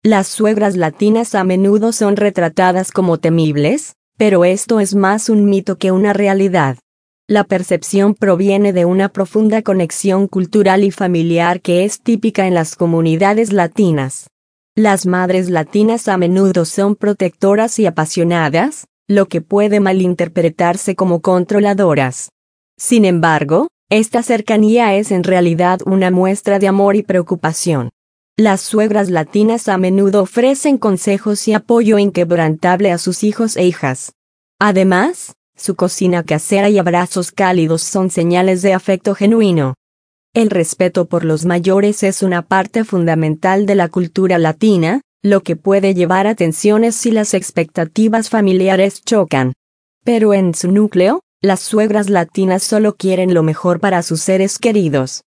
Las suegras latinas a menudo son retratadas como temibles, pero esto es más un mito que una realidad. La percepción proviene de una profunda conexión cultural y familiar que es típica en las comunidades latinas. Las madres latinas a menudo son protectoras y apasionadas, lo que puede malinterpretarse como controladoras. Sin embargo, esta cercanía es en realidad una muestra de amor y preocupación. Las suegras latinas a menudo ofrecen consejos y apoyo inquebrantable a sus hijos e hijas. Además, su cocina casera y abrazos cálidos son señales de afecto genuino. El respeto por los mayores es una parte fundamental de la cultura latina, lo que puede llevar a tensiones si las expectativas familiares chocan. Pero en su núcleo, las suegras latinas solo quieren lo mejor para sus seres queridos.